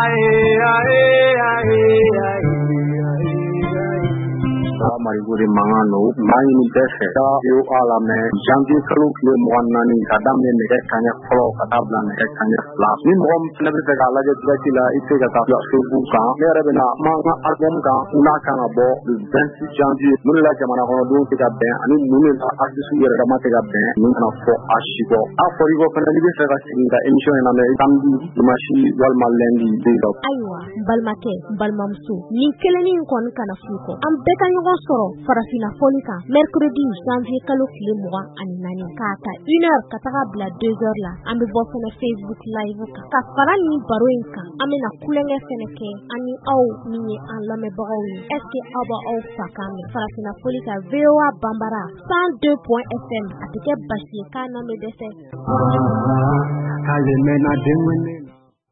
Mariguri Mangano, Maini Bessa, you all are men, Janji Kaluk, Monani, Adam, and the Kanya Flow, Katablan, and Kanya Last. In home, never the Galaga Dracula, it's a Subuka, Nerabina, Manga, Albumka, Unakana Bo, the Bensi Janji, Mula Jamana, Duka Ben, and Mula Artisu Ramatega Ben, Nuna for Ashigo. After you go, in the emission in American, Mashi, Walmalendi, Dado. Aywa, Balmake, Balmamsu, Nikeleni Konkanafuko. I'm better you also. Farafina Folika, mercredi janvier kalo kile mois ani nani kata 1h kataka bla 2h la ambe bosana Facebook live ka farani baroinka amena kulenge feneke ani au ni an lame barowi eske aba au fakame Farafina Folika VOA Bambara 102.fm atike bashi kana medese Kale mena demene